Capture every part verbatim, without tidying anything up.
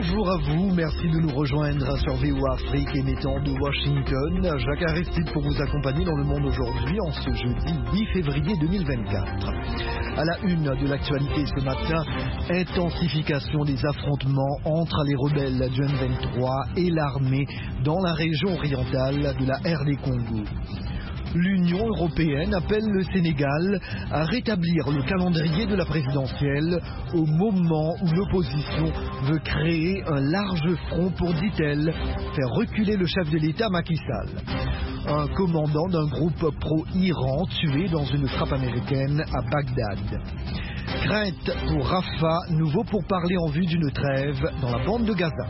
Bonjour à vous, merci de nous rejoindre sur V O A Afrique émettant de Washington. Jacques Aristide pour vous accompagner dans le monde aujourd'hui en ce jeudi huit février deux mille vingt-quatre. À la une de l'actualité ce matin, intensification des affrontements entre les rebelles du M vingt-trois et l'armée dans la région orientale de la R D Congo. L'Union européenne appelle le Sénégal à rétablir le calendrier de la présidentielle au moment où l'opposition veut créer un large front pour, dit-elle, faire reculer le chef de l'État Macky Sall. Un commandant d'un groupe pro-Iran tué dans une frappe américaine à Bagdad. Crainte pour Rafah, nouveau pourparlers en vue d'une trêve dans la bande de Gaza.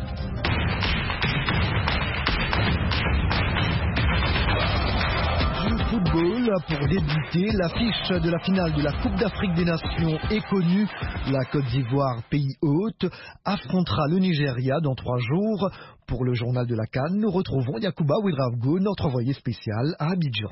Football, pour débuter, l'affiche de la finale de la Coupe d'Afrique des Nations est connue. La Côte d'Ivoire, pays hôte, affrontera le Nigeria dans trois jours. Pour le journal de la CAN, nous retrouvons Yacouba Ouedraogo, notre envoyé spécial à Abidjan.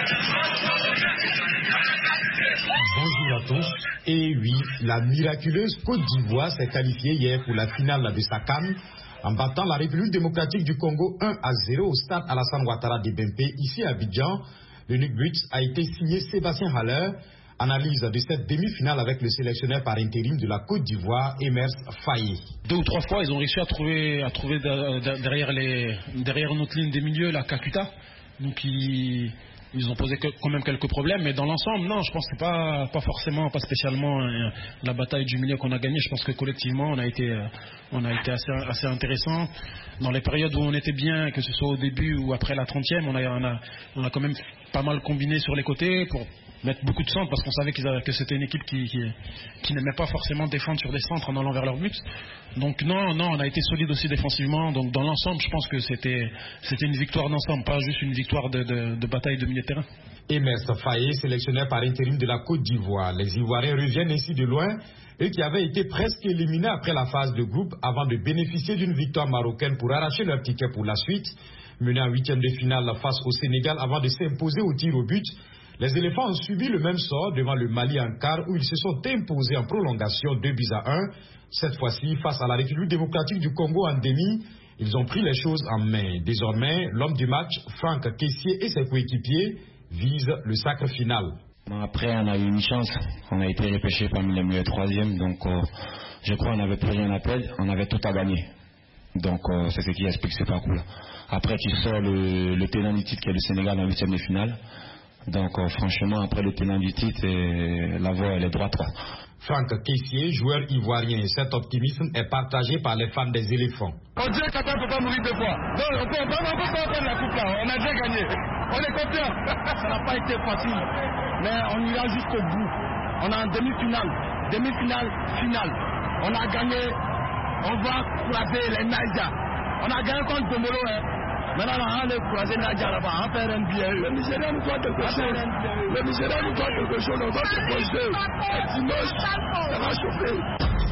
Bonjour à tous. Et oui, la miraculeuse Côte d'Ivoire s'est qualifiée hier pour la finale de sa CAN en battant la République démocratique du Congo un à zéro au stade Alassane Ouattara de Bempé, ici à Abidjan. L'unique but a été signé Sébastien Haller. Analyse de cette demi-finale avec le sélectionneur par intérim de la Côte d'Ivoire, Emerse Faye. Deux ou trois fois, ils ont réussi à trouver, à trouver derrière, les, derrière notre ligne des milieux la Kakuta. Donc ils, ils ont posé quand même quelques problèmes. Mais dans l'ensemble, non, je pense que c'est pas, pas forcément, pas spécialement euh, la bataille du milieu qu'on a gagnée. Je pense que collectivement, on a été, euh, on a été assez, assez intéressant. Dans les périodes où on était bien, que ce soit au début ou après la trentième, on a, on a, on a quand même pas mal combiné sur les côtés pour mettre beaucoup de centres parce qu'on savait qu'ils avaient, que c'était une équipe qui, qui, qui n'aimait pas forcément défendre sur des centres en allant vers leur but. Donc non, non, on a été solide aussi défensivement. Donc dans l'ensemble, je pense que c'était, c'était une victoire d'ensemble, pas juste une victoire de, de, de bataille de milieu de terrain. Emerse Faye, sélectionneur par intérim de la Côte d'Ivoire. Les Ivoiriens reviennent ainsi de loin, eux qui avaient été presque éliminés après la phase de groupe avant de bénéficier d'une victoire marocaine pour arracher leur ticket pour la suite. Menés en huitième de finale face au Sénégal avant de s'imposer au tir au but, les éléphants ont subi le même sort devant le Mali en quart où ils se sont imposés en prolongation deux buts à un. Cette fois-ci, face à la République démocratique du Congo en demi, ils ont pris les choses en main. Désormais, l'homme du match, Franck Kessié et ses coéquipiers visent le sacre final. Après, on a eu une chance. On a été repêché parmi les meilleurs troisièmes. Donc, euh, je crois qu'on n'avait plus rien à perdre. On avait tout à gagner. Donc, euh, c'est ce qui explique ce parcours-là. Après, tu sors le, le tenant du titre qui est le Sénégal en huitième de finale. Donc, euh, franchement, après le tenant du titre, et la voie, elle est droite. Franck Kessié, joueur ivoirien, cet optimisme est partagé par les fans des éléphants. On dit qu'Attends ne peut pas mourir deux fois. Non, on peut, on peut, on peut pas prendre la coupe là. On a déjà gagné. On est confiant. Ça n'a pas été facile. Mais on ira jusqu'au bout. On est en demi-finale. Demi-finale, finale. On a gagné. On va croiser les Naïja. On a gagné contre Domolo. Hein. Maintenant, on va croiser Naïja là-bas. On va faire un billet. Le Nigeria nous doit quelque chose. Le Nigeria nous doit quelque chose. On va se poser. Et dimanche, ça va chauffer.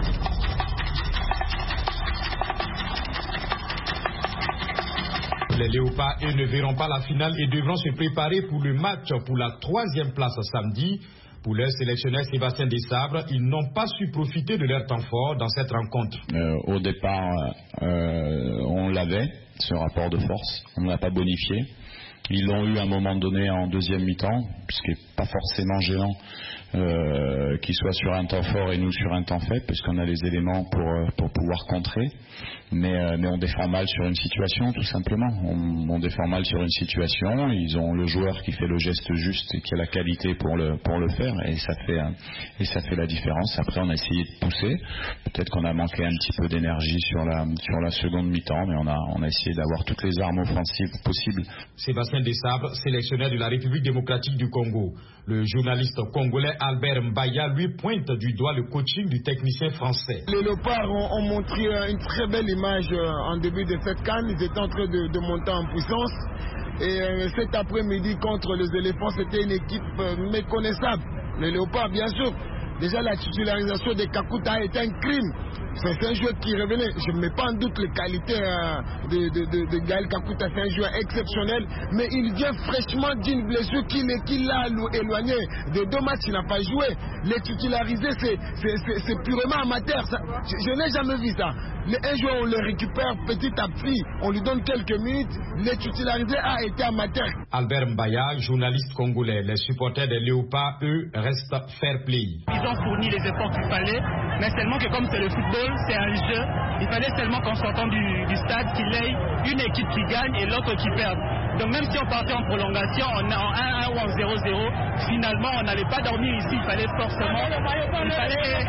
Les Léopards, eux, ne verront pas la finale et devront se préparer pour le match pour la troisième place samedi. Pour leur sélectionneur Sébastien Desabre, ils n'ont pas su profiter de leur temps fort dans cette rencontre. Euh, au départ, euh, on l'avait, ce rapport de force. On ne l'a pas bonifié. Ils l'ont eu à un moment donné en deuxième mi-temps, ce qui n'est pas forcément gênant euh, qu'ils soient sur un temps fort et nous sur un temps faible, puisqu'on a les éléments pour, pour pouvoir contrer. Mais, euh, mais on défend mal sur une situation, tout simplement. On, on défend mal sur une situation. Ils ont le joueur qui fait le geste juste et qui a la qualité pour le, pour le faire, et ça fait, euh, et ça fait la différence. Après, on a essayé de pousser. Peut-être qu'on a manqué un petit peu d'énergie sur la, sur la seconde mi-temps, mais on a, on a essayé d'avoir toutes les armes offensives possibles. Sébastien Desabre, sélectionneur de la République démocratique du Congo. Le journaliste congolais Albert Mbaya lui pointe du doigt le coaching du technicien français. Les Léopards ont, ont montré une très belle image en début de cette CAN. Ils étaient en train de, de monter en puissance. Et euh, cet après-midi contre les éléphants, c'était une équipe euh, méconnaissable. Les Léopards, bien sûr, Déjà, la titularisation de Kakuta a été un crime. C'est un joueur qui revenait. Je ne mets pas en doute les qualités euh, de, de, de, de Gaël Kakuta. C'est un joueur exceptionnel. Mais il vient fraîchement d'une blessure qui, qui l'a éloigné. De deux matchs, il n'a pas joué. Les titulariser, c'est purement amateur. Ça, je je n'ai jamais vu ça. Les, un joueur, on le récupère petit à petit. On lui donne quelques minutes. Les titulariser a été amateur. Albert Mbaya, journaliste congolais. Les supporters des Léopards, eux, restent fair play. Ils ont fourni les efforts qu'il fallait. Mais seulement que comme c'est le football, c'est un jeu. Il fallait seulement qu'en sortant du, du stade, qu'il ait une équipe qui gagne et l'autre qui perd. Donc même si on partait en prolongation, en, en un un ou en zéro zéro, finalement on n'allait pas dormir ici. Il fallait forcément... Il fallait...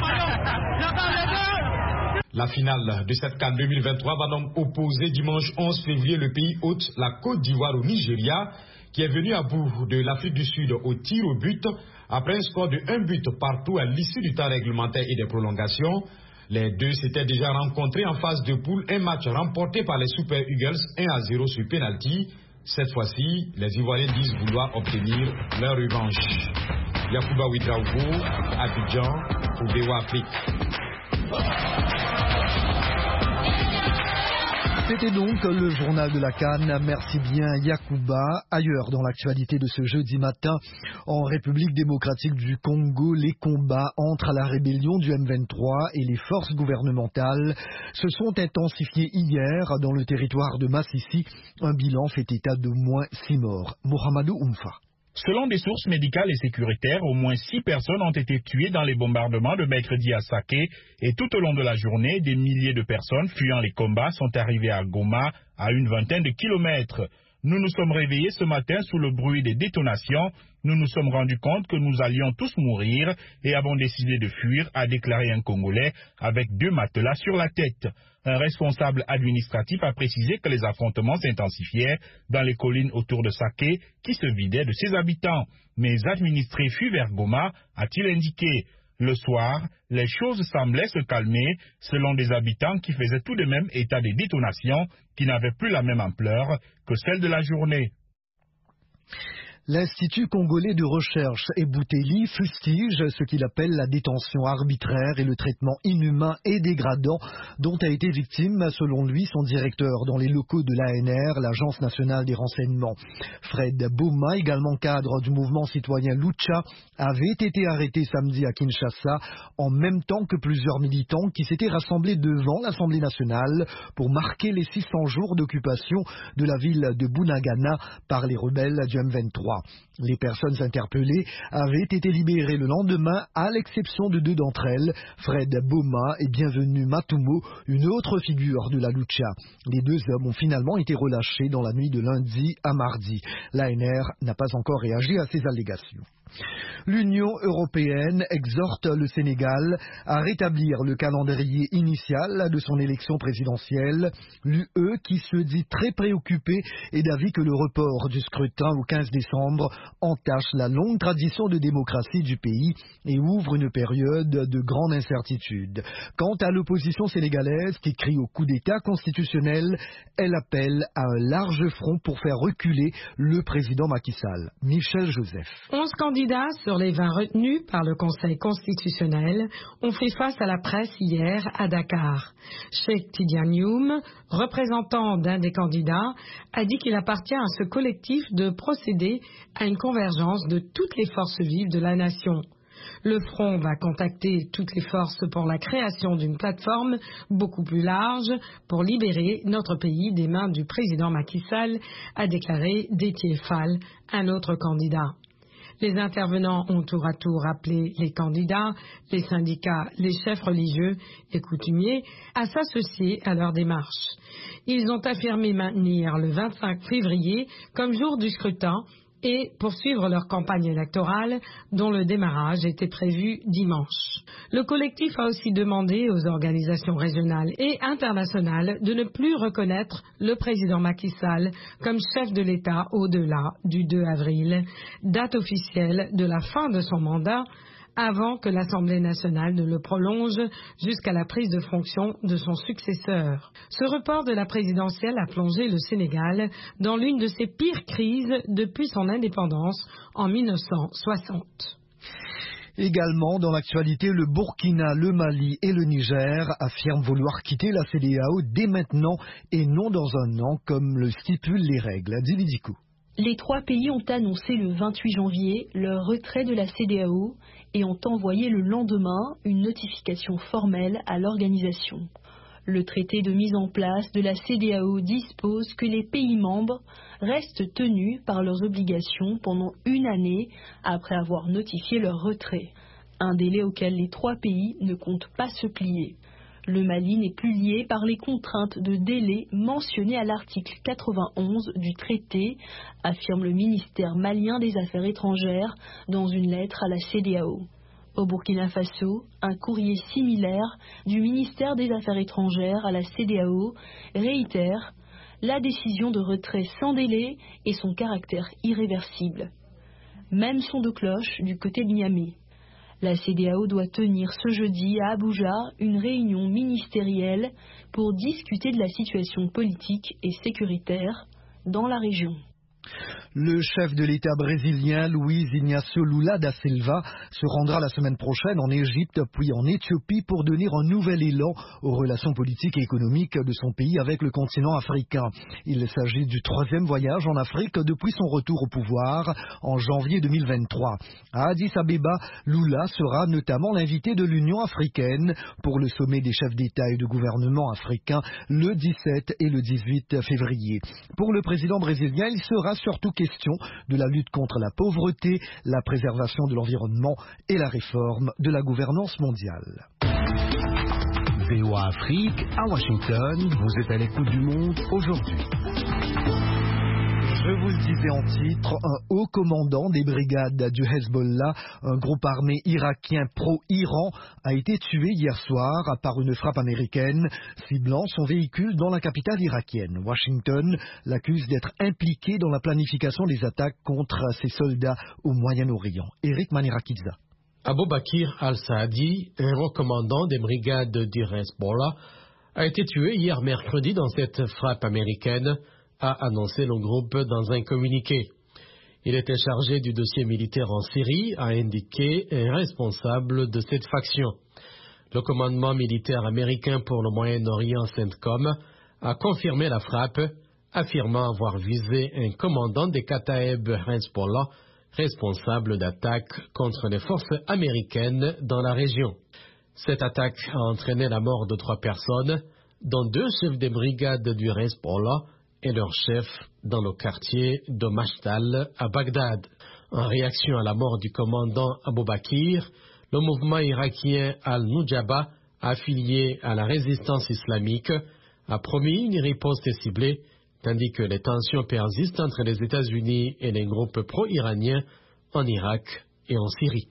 La finale de cette CAN deux mille vingt-trois va donc opposer dimanche onze février le pays hôte, la Côte d'Ivoire au Nigeria, qui est venu à bout de l'Afrique du Sud au tir au but, après un score de un but partout à l'issue du temps réglementaire et des prolongations. Les deux s'étaient déjà rencontrés en phase de poule, un match remporté par les Super Eagles un à zéro sur penalty. Cette fois-ci, les Ivoiriens disent vouloir obtenir leur revanche. Yacouba Ouedraogo, Abidjan, pour V O A Afrique. C'était donc le journal de la CAN. Merci bien Yacouba. Ailleurs dans l'actualité de ce jeudi matin, en République démocratique du Congo, les combats entre la rébellion du M vingt-trois et les forces gouvernementales se sont intensifiés hier dans le territoire de Massissi. Un bilan fait état de moins six morts. Mohamedou Oumfa. Selon des sources médicales et sécuritaires, au moins six personnes ont été tuées dans les bombardements de mercredi à Saké et tout au long de la journée, des milliers de personnes fuyant les combats sont arrivées à Goma à une vingtaine de kilomètres. Nous nous sommes réveillés ce matin sous le bruit des détonations. Nous nous sommes rendus compte que nous allions tous mourir et avons décidé de fuir, a déclaré un Congolais avec deux matelas sur la tête. Un responsable administratif a précisé que les affrontements s'intensifiaient dans les collines autour de Saké qui se vidaient de ses habitants. Mais administrés fuient vers Goma, a-t-il indiqué. Le soir, les choses semblaient se calmer selon des habitants qui faisaient tout de même état des détonations qui n'avaient plus la même ampleur que celles de la journée. L'Institut congolais de recherche Ebouteli fustige ce qu'il appelle la détention arbitraire et le traitement inhumain et dégradant dont a été victime, selon lui, son directeur dans les locaux de l'A N R, l'Agence nationale des renseignements. Fred Boma, également cadre du mouvement citoyen Lucha, avait été arrêté samedi à Kinshasa en même temps que plusieurs militants qui s'étaient rassemblés devant l'Assemblée nationale pour marquer les six cents jours d'occupation de la ville de Bunagana par les rebelles du M vingt-trois. Les personnes interpellées avaient été libérées le lendemain, à l'exception de deux d'entre elles, Fred Boma et Bienvenu Matumo, une autre figure de la lucha. Les deux hommes ont finalement été relâchés dans la nuit de lundi à mardi. L'A N R n'a pas encore réagi à ces allégations. L'Union européenne exhorte le Sénégal à rétablir le calendrier initial de son élection présidentielle. L'U E, qui se dit très préoccupée, est d'avis que le report du scrutin au quinze décembre entache la longue tradition de démocratie du pays et ouvre une période de grande incertitude. Quant à l'opposition sénégalaise qui crie au coup d'État constitutionnel, elle appelle à un large front pour faire reculer le président Macky Sall. Michel Joseph. onze candidats sur les vingt retenus par le Conseil constitutionnel ont fait face à la presse hier à Dakar. Cheikh Tidiane Youm, représentant d'un des candidats, a dit qu'il appartient à ce collectif de procéder à une convergence de toutes les forces vives de la nation. Le Front va contacter toutes les forces pour la création d'une plateforme beaucoup plus large pour libérer notre pays des mains du président Macky Sall, a déclaré Déthié Fall, un autre candidat. Les intervenants ont tour à tour appelé les candidats, les syndicats, les chefs religieux et coutumiers à s'associer à leur démarche. Ils ont affirmé maintenir le vingt-cinq février comme jour du scrutin et poursuivre leur campagne électorale dont le démarrage était prévu dimanche. Le collectif a aussi demandé aux organisations régionales et internationales de ne plus reconnaître le président Macky Sall comme chef de l'État au-delà du deux avril, date officielle de la fin de son mandat, avant que l'Assemblée nationale ne le prolonge jusqu'à la prise de fonction de son successeur. Ce report de la présidentielle a plongé le Sénégal dans l'une de ses pires crises depuis son indépendance en mille neuf cent soixante. Également dans l'actualité, le Burkina, le Mali et le Niger affirment vouloir quitter la C D A O dès maintenant et non dans un an comme le stipulent les règles. Dividikou. Les trois pays ont annoncé le vingt-huit janvier leur retrait de la C D A O et ont envoyé le lendemain une notification formelle à l'organisation. Le traité de mise en place de la C D A O dispose que les pays membres restent tenus par leurs obligations pendant une année après avoir notifié leur retrait, un délai auquel les trois pays ne comptent pas se plier. Le Mali n'est plus lié par les contraintes de délai mentionnées à l'article quatre-vingt-onze du traité, affirme le ministère malien des Affaires étrangères dans une lettre à la C D A O. Au Burkina Faso, un courrier similaire du ministère des Affaires étrangères à la C D A O réitère la décision de retrait sans délai et son caractère irréversible. Même son de cloche du côté de Niamey. La C D A O doit tenir ce jeudi à Abuja une réunion ministérielle pour discuter de la situation politique et sécuritaire dans la région. Le chef de l'État brésilien, Luiz Inácio Lula da Silva, se rendra la semaine prochaine en Égypte puis en Éthiopie pour donner un nouvel élan aux relations politiques et économiques de son pays avec le continent africain. Il s'agit du troisième voyage en Afrique depuis son retour au pouvoir en janvier deux mille vingt-trois. À Addis Abeba, Lula sera notamment l'invité de l'Union africaine pour le sommet des chefs d'État et de gouvernement africains le dix-sept et le dix-huit février. Pour le président brésilien, il sera surtout question de la lutte contre la pauvreté, la préservation de l'environnement et la réforme de la gouvernance mondiale. V O A Afrique, à Washington, vous êtes à l'écoute du monde aujourd'hui. Je vous le disais en titre, un haut commandant des brigades du Hezbollah, un groupe armé irakien pro-Iran, a été tué hier soir par une frappe américaine, ciblant son véhicule dans la capitale irakienne. Washington l'accuse d'être impliqué dans la planification des attaques contre ses soldats au Moyen-Orient. Eric Manirakidza. Abou Bakr al-Saadi, un haut commandant des brigades du Hezbollah, a été tué hier mercredi dans cette frappe américaine, a annoncé le groupe dans un communiqué. Il était chargé du dossier militaire en Syrie, a indiqué un responsable de cette faction. Le commandement militaire américain pour le Moyen-Orient, CENTCOM, a confirmé la frappe, affirmant avoir visé un commandant des Kataeb Hezbollah, responsable d'attaques contre les forces américaines dans la région. Cette attaque a entraîné la mort de trois personnes, dont deux chefs des brigades du Hezbollah, et leur chef dans le quartier de Mashtal à Bagdad. En réaction à la mort du commandant Abou Bakr, le mouvement irakien Al-Nujaba, affilié à la résistance islamique, a promis une riposte ciblée, tandis que les tensions persistent entre les États-Unis et les groupes pro-iraniens en Irak et en Syrie.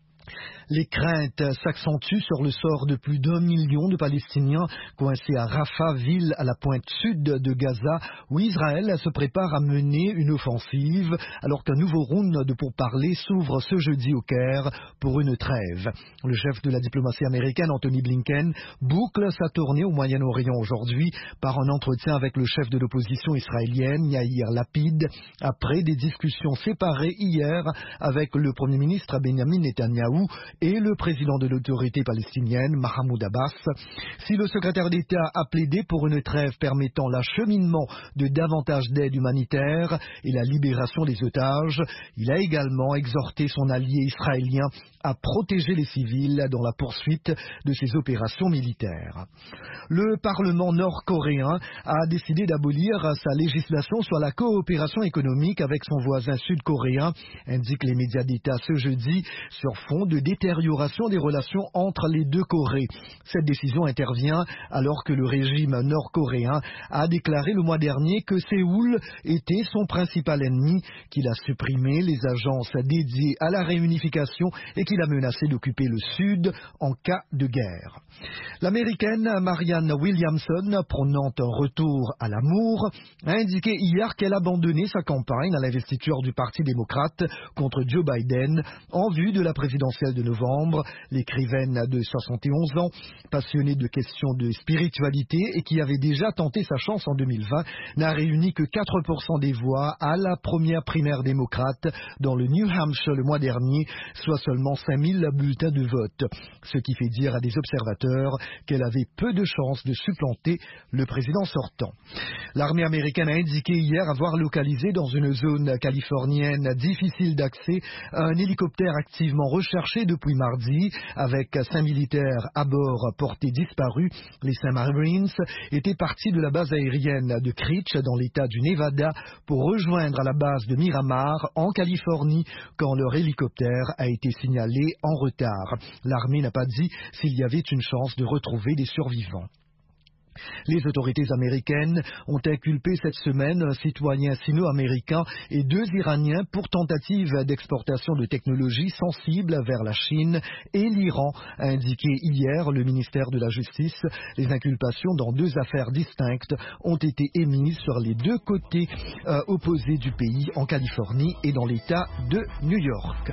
Les craintes s'accentuent sur le sort de plus d'un million de Palestiniens coincés à Rafah, ville à la pointe sud de Gaza, où Israël se prépare à mener une offensive, alors qu'un nouveau round de pourparlers s'ouvre ce jeudi au Caire pour une trêve. Le chef de la diplomatie américaine, Anthony Blinken, boucle sa tournée au Moyen-Orient aujourd'hui par un entretien avec le chef de l'opposition israélienne, Yair Lapid, après des discussions séparées hier avec le Premier ministre Benjamin Netanyahou et le président de l'autorité palestinienne, Mahmoud Abbas. Si le secrétaire d'État a plaidé pour une trêve permettant l'acheminement de davantage d'aide humanitaire et la libération des otages, il a également exhorté son allié israélien à protéger les civils dans la poursuite de ses opérations militaires. Le Parlement nord-coréen a décidé d'abolir sa législation sur la coopération économique avec son voisin sud-coréen, indiquent les médias d'État ce jeudi, sur fond de détérioration des relations entre les deux Corées. Cette décision intervient alors que le régime nord-coréen a déclaré le mois dernier que Séoul était son principal ennemi, qu'il a supprimé les agences dédiées à la réunification et qu'il a menacé d'occuper le Sud en cas de guerre. L'américaine Marianne Williamson, prônant un retour à l'amour, a indiqué hier qu'elle abandonnait sa campagne à l'investiture du Parti démocrate contre Joe Biden en vue de la présidentielle de novembre novembre. L'écrivaine de soixante et onze ans, passionnée de questions de spiritualité et qui avait déjà tenté sa chance en deux mille vingt, n'a réuni que quatre pour cent des voix à la première primaire démocrate dans le New Hampshire le mois dernier, soit seulement cinq mille bulletins de vote. Ce qui fait dire à des observateurs qu'elle avait peu de chances de supplanter le président sortant. L'armée américaine a indiqué hier avoir localisé dans une zone californienne difficile d'accès un hélicoptère activement recherché depuis mardi avec cinq militaires à bord portés disparus. Les cinq Marines étaient partis de la base aérienne de Creech dans l'état du Nevada pour rejoindre la base de Miramar en Californie quand leur hélicoptère a été signalé en retard. L'armée n'a pas dit s'il y avait une chance de retrouver des survivants. Les autorités américaines ont inculpé cette semaine un citoyen sino-américain et deux Iraniens pour tentative d'exportation de technologies sensibles vers la Chine et l'Iran, a indiqué hier le ministère de la Justice. Les inculpations dans deux affaires distinctes ont été émises sur les deux côtés euh, opposés du pays, en Californie et dans l'État de New York.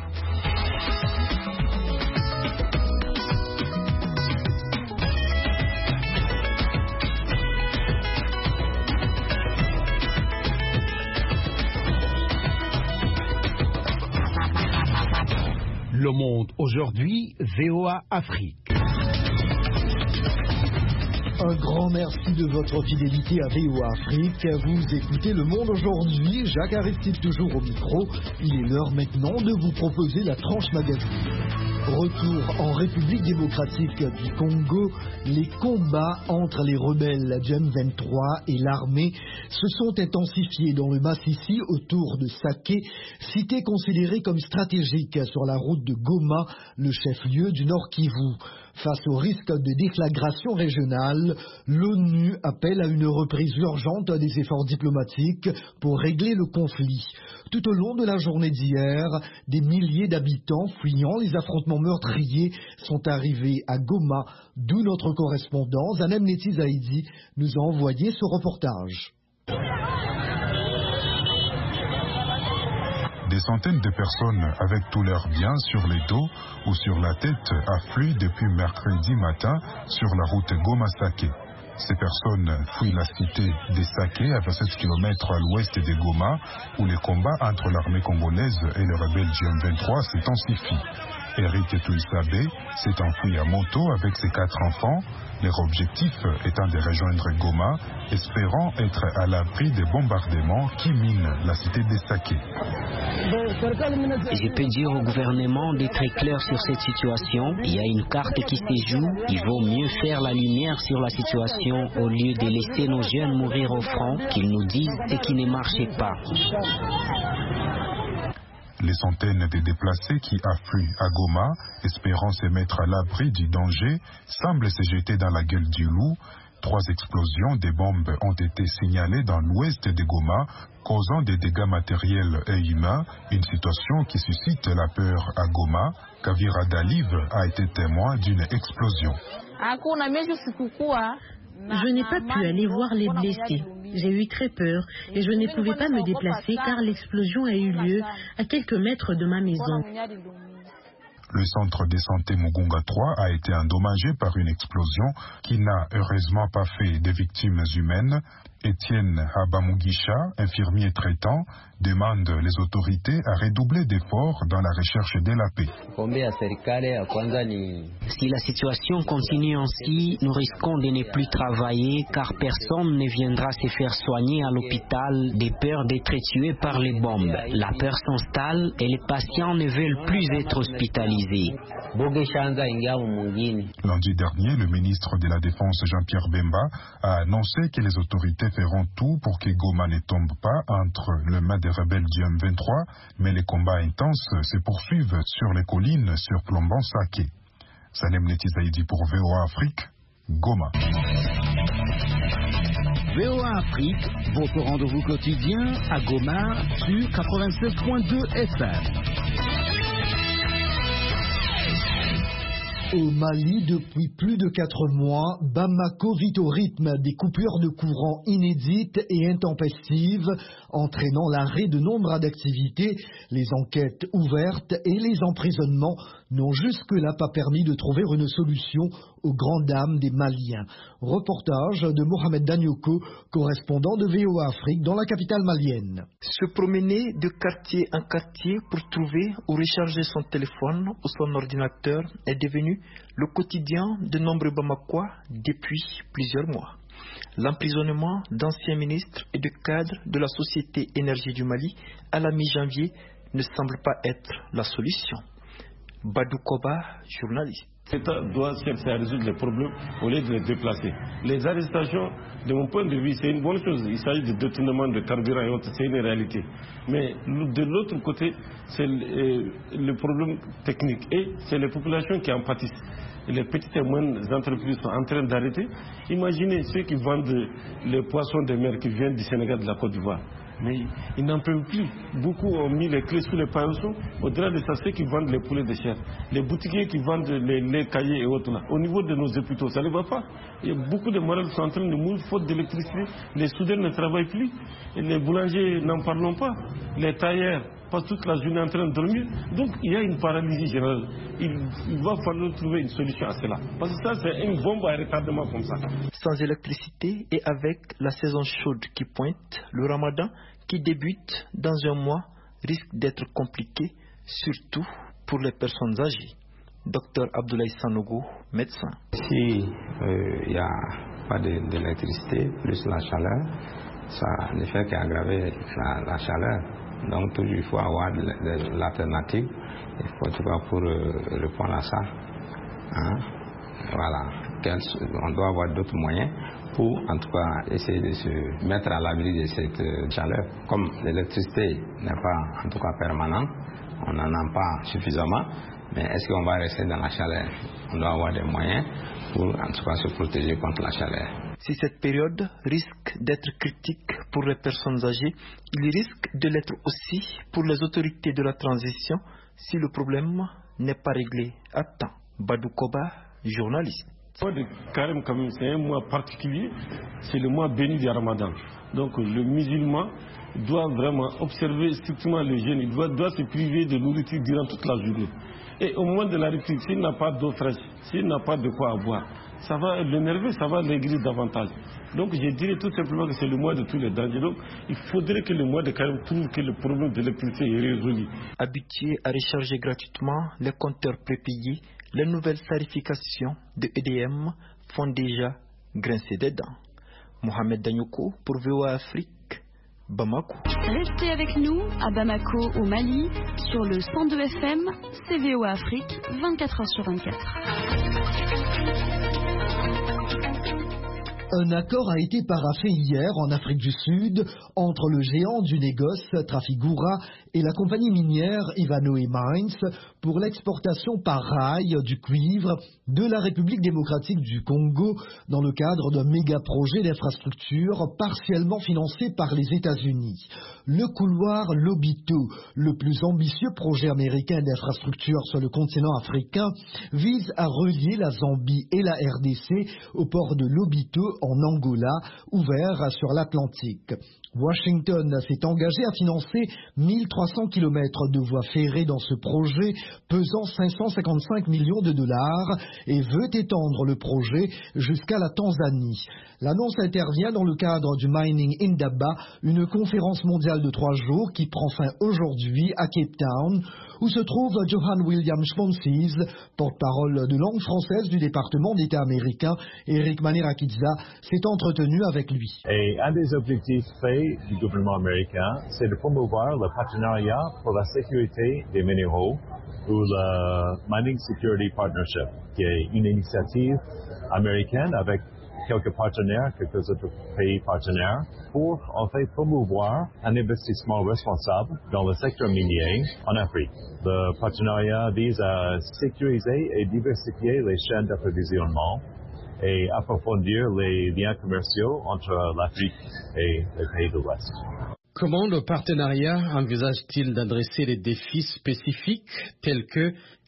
Le Monde aujourd'hui, V O A Afrique. Un grand merci de votre fidélité à V O A Afrique. Vous écoutez Le Monde aujourd'hui. Jacques Aristide toujours au micro. Il est l'heure maintenant de vous proposer la tranche magazine. Retour en République démocratique du Congo, les combats entre les rebelles du M vingt-trois et l'armée se sont intensifiés dans le Massissi autour de Saké, cité considérée comme stratégique sur la route de Goma, le chef-lieu du Nord Kivu. Face au risque de déflagration régionale, l'ONU appelle à une reprise urgente des efforts diplomatiques pour régler le conflit. Tout au long de la journée d'hier, des milliers d'habitants fuyant les affrontements meurtriers sont arrivés à Goma, d'où notre correspondant Zanem Neti Zaidi nous a envoyé ce reportage. Des centaines de personnes avec tous leurs biens sur les dos ou sur la tête affluent depuis mercredi matin sur la route Goma-Saké. Ces personnes fuient la cité des Saké à vingt-sept kilomètres à l'ouest de Goma, où les combats entre l'armée congolaise et les rebelles du M vingt-trois s'intensifient. Eric Touissabé s'est enfui à moto avec ses quatre enfants, leur objectif étant de rejoindre Goma, espérant être à l'abri des bombardements qui minent la cité des Saké. Je peux dire au gouvernement d'être très clair sur cette situation. Il y a une carte qui se joue. Il vaut mieux faire la lumière sur la situation au lieu de laisser nos jeunes mourir au front, qu'ils nous disent ce qui ne marchait pas. Les centaines de déplacés qui affluent à Goma, espérant se mettre à l'abri du danger, semblent se jeter dans la gueule du loup. Trois explosions de bombes ont été signalées dans l'ouest de Goma, causant des dégâts matériels et humains, une situation qui suscite la peur à Goma. Kavira Dalive a été témoin d'une explosion. Je n'ai pas pu aller voir les blessés. J'ai eu très peur et je ne pouvais pas me déplacer car l'explosion a eu lieu à quelques mètres de ma maison. Le centre de santé Mugunga trois a été endommagé par une explosion qui n'a heureusement pas fait de victimes humaines. Étienne Habamugisha, infirmier traitant, demande les autorités à redoubler d'efforts dans la recherche de la paix. Si la situation continue ainsi, nous risquons de ne plus travailler car personne ne viendra se faire soigner à l'hôpital de peur d'être tué par les bombes. La peur s'installe et les patients ne veulent plus être hospitalisés. Lundi dernier, le ministre de la Défense Jean-Pierre Bemba a annoncé que les autorités feront tout pour que Goma ne tombe pas entre les mains des rebelles du M vingt-trois, mais les combats intenses se poursuivent sur les collines surplombant Saké. Sanem Neti Zaidi pour V O A Afrique, Goma. V O A Afrique, votre rendez-vous quotidien à Goma sur quatre-vingt-sept point deux F M. Au Mali, depuis plus de quatre mois, Bamako vit au rythme des coupures de courant inédites et intempestives, entraînant l'arrêt de nombre d'activités. Les enquêtes ouvertes et les emprisonnements n'ont jusque-là pas permis de trouver une solution aux grandes dames des Maliens. Reportage de Mohamed Danyoko, correspondant de V O A Afrique dans la capitale malienne. Se promener de quartier en quartier pour trouver ou recharger son téléphone ou son ordinateur est devenu le quotidien de nombreux Bamakois depuis plusieurs mois. L'emprisonnement d'anciens ministres et de cadres de la Société Énergie du Mali à la mi-janvier ne semble pas être la solution. Badou Koba, journaliste. L'État doit chercher à résoudre les problèmes au lieu de les déplacer. Les arrestations, de mon point de vue, c'est une bonne chose. Il s'agit de détournement de carburant et autres, c'est une réalité. Mais de l'autre côté, c'est le, le problème technique et c'est les populations qui en pâtissent. Et les petites et moyennes entreprises sont en train d'arrêter. Imaginez ceux qui vendent les poissons de mer qui viennent du Sénégal, de la Côte d'Ivoire. Mais ils n'en peuvent plus. Beaucoup ont mis les clés sous les paillots. Au-delà de ça, ceux qui vendent les poulets de chair, les boutiquiers qui vendent les, les cahiers et autres là. Au niveau de nos hôpitaux, ça ne va pas. Il y a beaucoup de malades qui sont en train de mourir faute d'électricité. Les soudeurs ne travaillent plus. Et les boulangers, n'en parlons pas. Les tailleurs passent toute la journée en train de dormir. Donc il y a une paralysie générale. Il, il va falloir trouver une solution à cela. Parce que ça, c'est une bombe à retardement comme ça. Sans électricité et avec la saison chaude qui pointe, le ramadan qui débute dans un mois risque d'être compliqué, surtout pour les personnes âgées. Docteur Abdoulaye Sanogo, médecin. Si il euh, n'y a pas d'électricité, plus la chaleur, ça ne fait qu'aggraver la, la chaleur. Donc toujours il faut avoir de, de, de l'alternative, il faut en tout cas pour euh, répondre à ça. Hein? Voilà, Quels, on doit avoir d'autres moyens pour en tout cas essayer de se mettre à l'abri de cette euh, chaleur. Comme l'électricité n'est pas en tout cas permanente, on n'en a pas suffisamment, mais est-ce qu'on va rester dans la chaleur? On doit avoir des moyens pour en tout cas se protéger contre la chaleur. Si cette période risque d'être critique pour les personnes âgées, il risque de l'être aussi pour les autorités de la transition si le problème n'est pas réglé à temps. Badou Koba, journaliste. Le mois de Carême, quand même, c'est un mois particulier, c'est le mois béni du Ramadan. Donc le musulman doit vraiment observer strictement le jeûne, il doit, doit se priver de nourriture durant toute la journée. Et au moment de la rupture, s'il n'a pas d'eau fraîche, s'il n'a pas de quoi boire, ça va l'énerver, ça va l'aigrir davantage. Donc je dirais tout simplement que c'est le mois de tous les dangers. Donc il faudrait que le mois de Carême trouve que le problème de l'électricité est résolu. Habitués à recharger gratuitement les compteurs prépayés, les nouvelles tarifications de E D M font déjà grincer des dents. Mohamed Danyoko pour V O A Afrique, Bamako. Restez avec nous à Bamako au Mali sur le cent deux F M, C V O A Afrique, vingt-quatre heures sur vingt-quatre. Un accord a été paraphé hier en Afrique du Sud entre le géant du négoce Trafigura et la compagnie minière Ivanhoe Mines pour l'exportation par rail du cuivre de la République démocratique du Congo dans le cadre d'un méga projet d'infrastructure partiellement financé par les États-Unis. Le couloir Lobito, le plus ambitieux projet américain d'infrastructure sur le continent africain, vise à relier la Zambie et la R D C au port de Lobito en Angola, ouvert sur l'Atlantique. Washington s'est engagé à financer mille trois cents kilomètres de voies ferrées dans ce projet pesant cinq cent cinquante-cinq millions de dollars et veut étendre le projet jusqu'à la Tanzanie. L'annonce intervient dans le cadre du Mining Indaba, une conférence mondiale de trois jours qui prend fin aujourd'hui à Cape Town, où se trouve Johan William Schmonsis, porte-parole de langue française du département d'État américain. Eric Manirakidza s'est entretenu avec lui. Et un des objectifs faits du gouvernement américain, c'est de promouvoir le partenariat pour la sécurité des minéraux, ou le Mining Security Partnership, qui est une initiative américaine avec quelques partenaires, quelques autres pays partenaires, pour en fait promouvoir un investissement responsable dans le secteur minier en Afrique. Le partenariat vise à sécuriser et diversifier les chaînes d'approvisionnement et approfondir les liens commerciaux entre l'Afrique et les pays de l'Ouest. Comment le partenariat envisage-t-il d'adresser les défis spécifiques tels que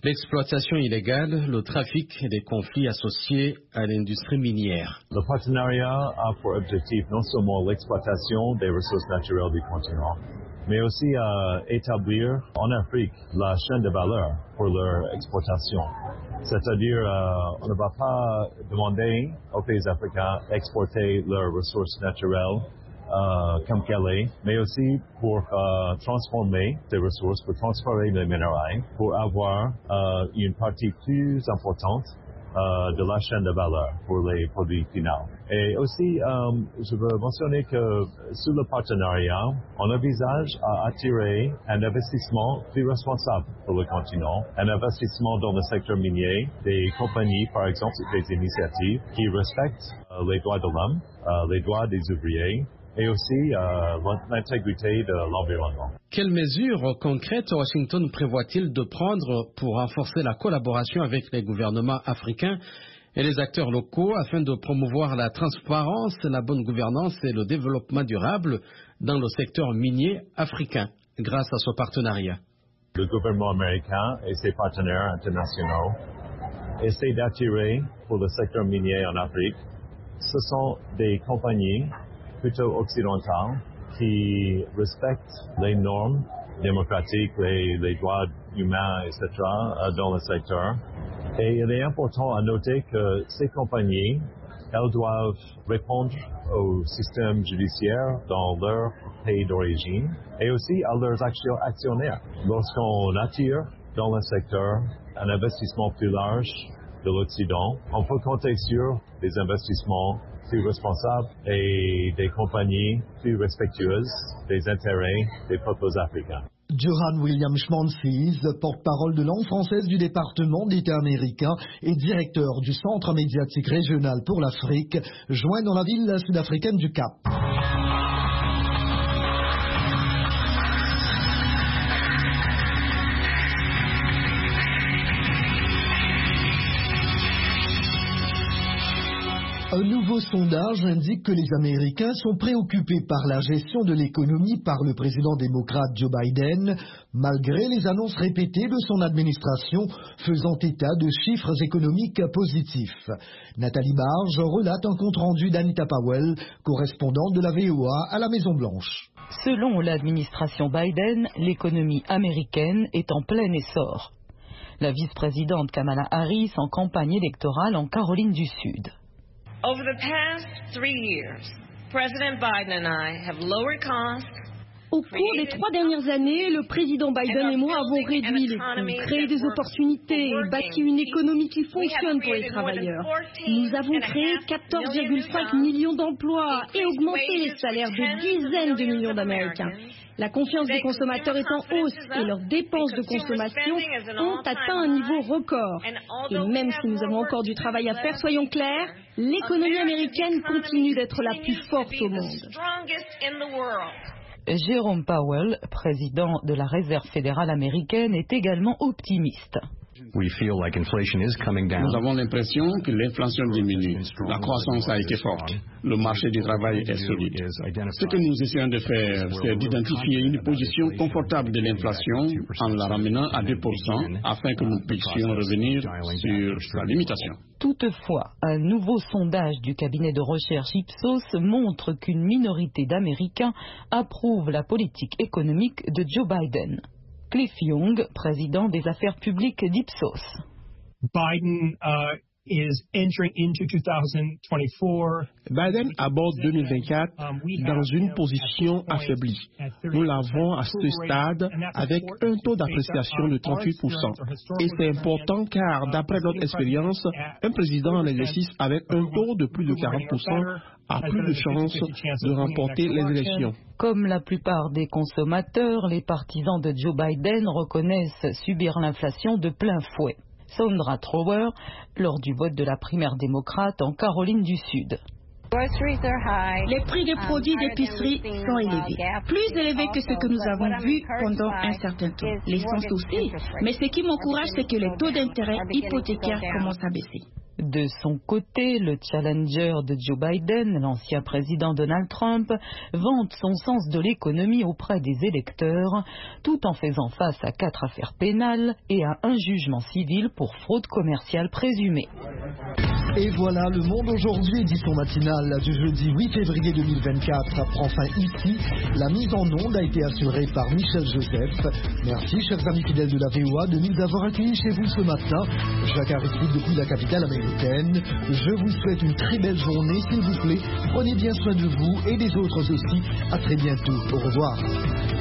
L'exploitation illégale, le trafic et des conflits associés à l'industrie minière. Le partenariat a pour objectif non seulement l'exploitation des ressources naturelles du continent, mais aussi à établir en Afrique la chaîne de valeur pour leur exportation. C'est-à-dire, euh, on ne va pas demander aux pays africains d'exporter leurs ressources naturelles euh, comme qu'elles sont, mais aussi pour euh, transformer ces ressources, pour transférer les minéraux, pour avoir euh, une partie plus importante Euh, de la chaîne de valeur pour les produits finaux. Et aussi, euh, je veux mentionner que sur le partenariat, on envisage à attirer un investissement plus responsable pour le continent, un investissement dans le secteur minier, des compagnies, par exemple, des initiatives qui respectent euh, les droits de l'homme, euh, les droits des ouvriers, et aussi euh, l'intégrité de l'environnement. Quelles mesures concrètes Washington prévoit-il de prendre pour renforcer la collaboration avec les gouvernements africains et les acteurs locaux afin de promouvoir la transparence, la bonne gouvernance et le développement durable dans le secteur minier africain grâce à ce partenariat? Le gouvernement américain et ses partenaires internationaux essaient d'attirer pour le secteur minier en Afrique. Ce sont des compagnies plutôt occidentales qui respectent les normes démocratiques, les, les droits humains, et cetera dans le secteur. Et il est important à noter que ces compagnies, elles doivent répondre au système judiciaire dans leur pays d'origine et aussi à leurs actionnaires. Lorsqu'on attire dans le secteur un investissement plus large de l'Occident, on peut compter sur des investissements plus responsables et des compagnies plus respectueuses des intérêts des peuples africains. Johan William Schmanzis, porte-parole de langue française du département d'État américain et directeur du Centre médiatique régional pour l'Afrique, joint dans la ville sud-africaine du Cap. Un nouveau sondage indique que les Américains sont préoccupés par la gestion de l'économie par le président démocrate Joe Biden, malgré les annonces répétées de son administration faisant état de chiffres économiques positifs. Nathalie Barge relate un compte-rendu d'Anita Powell, correspondante de la V O A à la Maison-Blanche. Selon l'administration Biden, l'économie américaine est en plein essor. La vice-présidente Kamala Harris en campagne électorale en Caroline du Sud. Over the past three years, President Biden and I have lowered costs. Au cours des trois dernières années, le président Biden et moi avons réduit les coûts, créé des opportunités et bâti une économie qui fonctionne pour les travailleurs. Nous avons créé quatorze virgule cinq millions d'emplois et augmenté les salaires de dizaines de millions d'Américains. La confiance des consommateurs est en hausse et leurs dépenses de consommation ont atteint un niveau record. Et même si nous avons encore du travail à faire, soyons clairs, l'économie américaine continue d'être la plus forte au monde. Jérôme Powell, président de la Réserve fédérale américaine, est également optimiste. Nous avons l'impression que l'inflation diminue. La croissance a été forte. Le marché du travail est solide. Ce que nous essayons de faire, c'est d'identifier une position confortable de l'inflation en la ramenant à deux pour cent afin que nous puissions revenir sur la limitation. Toutefois, un nouveau sondage du cabinet de recherche Ipsos montre qu'une minorité d'Américains approuvent la politique économique de Joe Biden. Cliff Young, président des affaires publiques d'Ipsos. Biden uh, is entering into two thousand twenty-four. Biden aborde deux mille vingt-quatre dans une position affaiblie. Nous l'avons à ce stade avec un taux d'appréciation de trente-huit pour cent. Et c'est important car, d'après notre expérience, un président en exercice avec un taux de plus de quarante pour cent a plus de chances de remporter les élections. Comme la plupart des consommateurs, les partisans de Joe Biden reconnaissent subir l'inflation de plein fouet. Sandra Trower, lors du vote de la primaire démocrate en Caroline du Sud. Les prix des produits d'épicerie sont élevés, plus élevés que ce que nous avons vu pendant un certain temps. L'essence aussi, mais ce qui m'encourage, c'est que les taux d'intérêt hypothécaires commencent à baisser. De son côté, le challenger de Joe Biden, l'ancien président Donald Trump, vante son sens de l'économie auprès des électeurs, tout en faisant face à quatre affaires pénales et à un jugement civil pour fraude commerciale présumée. Et voilà, le monde aujourd'hui, édition matinale du jeudi huit février deux mille vingt-quatre, prend fin ici. La mise en onde a été assurée par Michel Joseph. Merci, chers amis fidèles de la V O A, de nous avoir accueillis chez vous ce matin. Jacques Aristide depuis la capitale américaine. Je vous souhaite une très belle journée, s'il vous plaît. Prenez bien soin de vous et des autres aussi. À très bientôt. Au revoir.